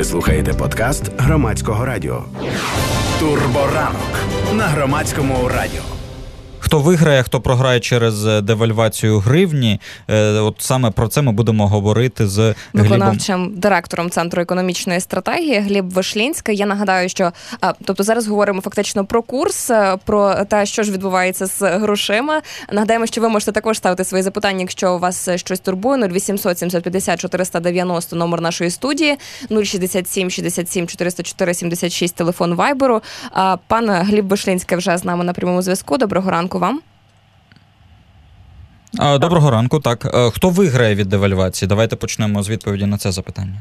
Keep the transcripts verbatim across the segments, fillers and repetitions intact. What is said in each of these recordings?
Ви слухаєте подкаст Громадського радіо. Турборанок на Громадському радіо. Хто виграє, хто програє через девальвацію гривні, от саме про це ми будемо говорити з Глібом. Виконавчим директором Центру економічної стратегії Гліб Вишлінський. Я нагадаю, що, тобто зараз говоримо фактично про курс, про те, що ж відбувається з грошима. Нагадаємо, що ви можете також ставити свої запитання, якщо у вас щось турбує. нуль вісімсот сімсот п'ятдесят чотириста дев'яносто номер нашої студії, нуль шістдесят сім шістдесят сім чотириста чотири сімдесят шість телефон Вайберу. Пан Гліб Вишлінський вже з нами на прямому зв'язку. Доброго ранку вам. Доброго ранку, так. Хто виграє від девальвації? Давайте почнемо з відповіді на це запитання.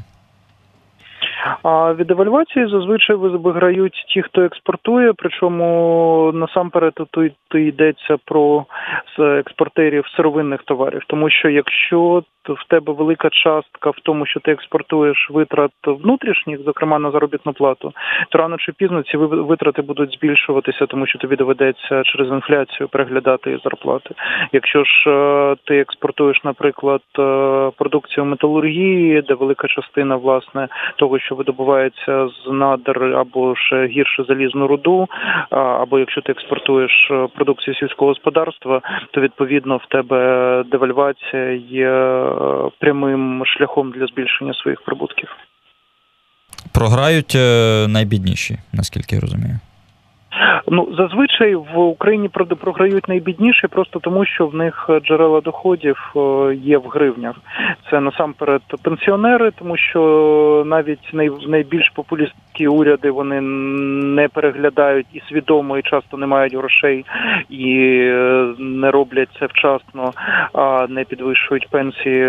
А від девальвації зазвичай виграють ті, хто експортує, причому насамперед тут йдеться про експортерів сировинних товарів. Тому що якщо в тебе велика частка в тому, що ти експортуєш витрат внутрішніх, зокрема на заробітну плату, то рано чи пізно ці витрати будуть збільшуватися, тому що тобі доведеться через інфляцію переглядати зарплати. Якщо ж ти експортуєш, наприклад, продукцію металургії, де велика частина, власне, того, що видобувається з надр, або ж гірше залізну руду, або якщо ти експортуєш продукцію сільського господарства, то відповідно в тебе девальвація є прямим шляхом для збільшення своїх прибутків. Програють найбідніші, наскільки я розумію. Ну, зазвичай в Україні програють найбідніші просто тому, що в них джерела доходів є в гривнях. Це насамперед пенсіонери, тому що навіть найбільш популістські уряди, вони не переглядають і свідомо, і часто не мають грошей, і не роблять це вчасно, а не підвищують пенсії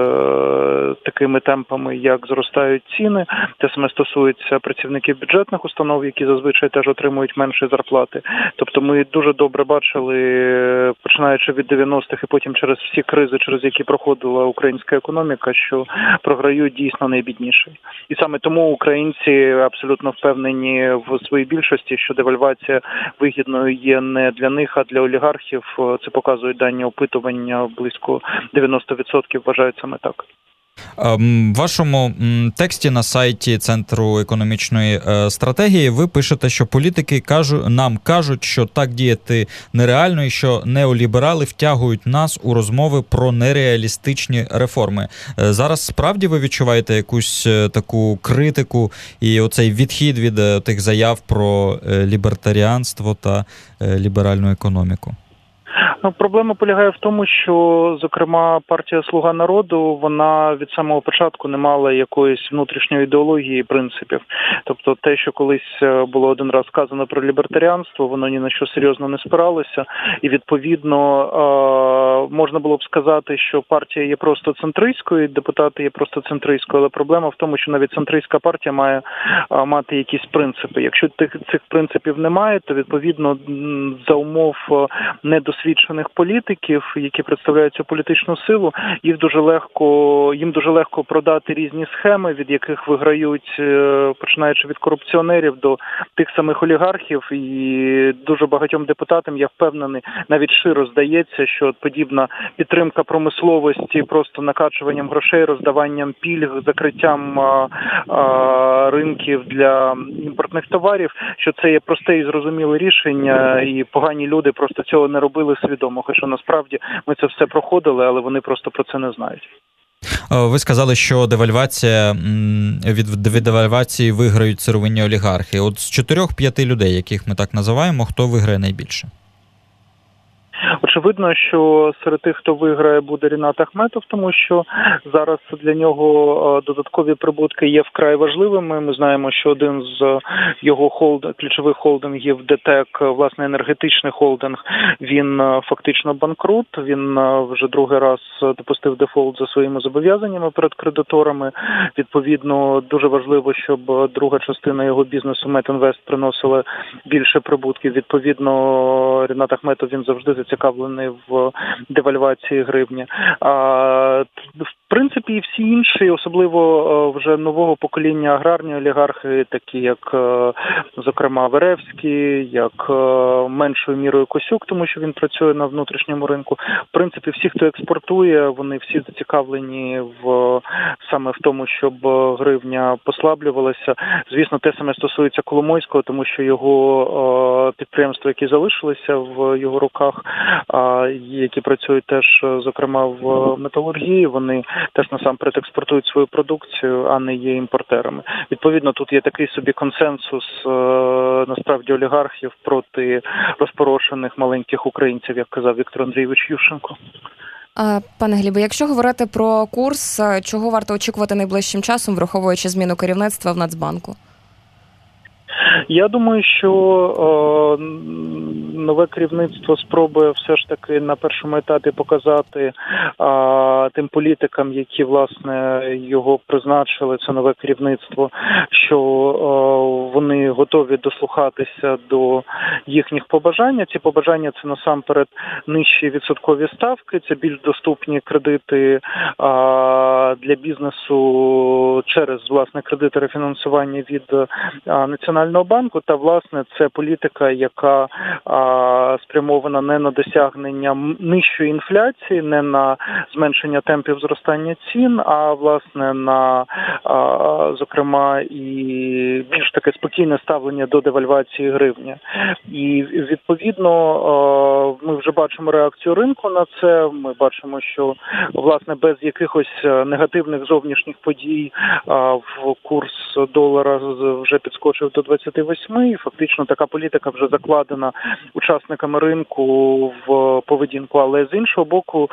такими темпами, як зростають ціни. Те саме стосується працівників бюджетних установ, які зазвичай теж отримують менші зарплати. Тобто ми дуже добре бачили, починаючи від дев'яностих і потім через всі кризи, через які проходила українська економіка, що програють дійсно найбідніші. І саме тому українці абсолютно впевнені в своїй більшості, що девальвація вигідною є не для них, а для олігархів. Це показують дані опитування, близько дев'яносто відсотків вважають саме так. В вашому тексті на сайті Центру економічної стратегії ви пишете, що політики кажуть, нам кажуть, що так діяти нереально і що неоліберали втягують нас у розмови про нереалістичні реформи. Зараз справді ви відчуваєте якусь таку критику і оцей відхід від тих заяв про лібертаріанство та ліберальну економіку? Ну, проблема полягає в тому, що, зокрема, партія «Слуга народу», вона від самого початку не мала якоїсь внутрішньої ідеології і принципів. Тобто те, що колись було один раз сказано про лібертаріанство, воно ні на що серйозно не спиралося. І, відповідно, можна було б сказати, що партія є просто центристською, депутати є просто центристською, але проблема в тому, що навіть центристська партія має мати якісь принципи. Якщо тих, цих принципів немає, то, відповідно, за умов недосвідчених політиків, які представляють цю політичну силу, їх дуже легко, їм дуже легко продати різні схеми, від яких виграють, починаючи від корупціонерів до тих самих олігархів, і дуже багатьом депутатам, я впевнений, навіть широ здається, що подібна підтримка промисловості просто накачуванням грошей, роздаванням пільг, закриттям а, а, ринків для імпортних товарів, що це є просте і зрозуміле рішення, і погані люди просто цього не робили свідомо, хоча насправді ми це все проходили, але вони просто про це не знають. Ви сказали, що девальвація, від, від девальвації виграють сировинні олігархи. От з чотирьох-п'яти людей, яких ми так називаємо, хто виграє найбільше? Очевидно, що серед тих, хто виграє, буде Рінат Ахметов, тому що зараз для нього додаткові прибутки є вкрай важливими. Ми знаємо, що один з його холд... ключових холдингів, ДТЕК, власне, енергетичний холдинг, він фактично банкрут. Він вже другий раз допустив дефолт за своїми зобов'язаннями перед кредиторами. Відповідно, дуже важливо, щоб друга частина його бізнесу, Метінвест, приносила більше прибутків. Відповідно, Рінат Ахметов, він завжди зацікавлений в девальвації гривні. А, принципі, і всі інші, особливо вже нового покоління аграрні олігархи, такі як, зокрема, Веревський, як меншою мірою Косюк, тому що він працює на внутрішньому ринку. В принципі, всі, хто експортує, вони всі зацікавлені в саме в тому, щоб гривня послаблювалася. Звісно, те саме стосується Коломойського, тому що його підприємства, які залишилися в його руках, які працюють теж, зокрема, в металургії, вони теж насамперед експортують свою продукцію, а не є імпортерами. Відповідно, тут є такий собі консенсус, насправді, олігархів проти розпорошених маленьких українців, як казав Віктор Андрійович Ющенко. Пане Глібе, якщо говорити про курс, чого варто очікувати найближчим часом, враховуючи зміну керівництва в Нацбанку? Я думаю, що е, нове керівництво спробує все ж таки на першому етапі показати е, тим політикам, які, власне, його призначили, це нове керівництво, що е, вони готові дослухатися до їхніх побажань. Ці побажання – це насамперед нижчі відсоткові ставки, це більш доступні кредити е, для бізнесу через, власне, кредити рефінансування від е, Національного банку, та, власне, це політика, яка а, спрямована не на досягнення нижчої інфляції, не на зменшення темпів зростання цін, а, власне, на, а, зокрема, і більш таке спокійне ставлення до девальвації гривні. І, відповідно, а, ми вже бачимо реакцію ринку на це, ми бачимо, що, власне, без якихось негативних зовнішніх подій а, в курс долара вже підскочив до двадцяти восьми, і фактично така політика вже закладена учасниками ринку в поведінку. Але з іншого боку,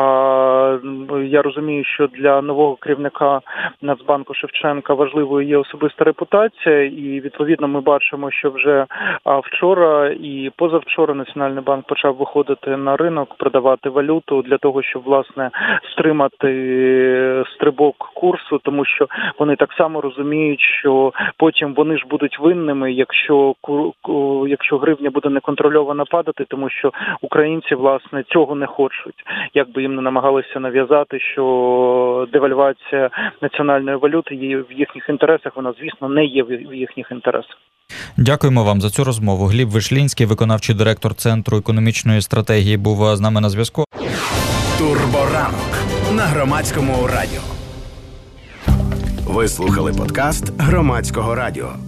я розумію, що для нового керівника Нацбанку Шевченка важливою є особиста репутація, і відповідно ми бачимо, що вже вчора і позавчора Національний банк почав виходити на ринок, продавати валюту для того, щоб, власне, стримати стрибок курсу, тому що вони так само розуміють, що потім вони ж будуть винними, якщо якщо гривня буде неконтрольовано падати, тому що українці, власне, цього не хочуть. Як би їм не намагалися нав'язати, що девальвація національної валюти є в їхніх інтересах, вона, звісно, не є в їхніх інтересах. Дякуємо вам за цю розмову. Гліб Вишлінський, виконавчий директор Центру економічної стратегії, був з нами на зв'язку. Турборанок на Громадському радіо. Ви слухали подкаст Громадського радіо.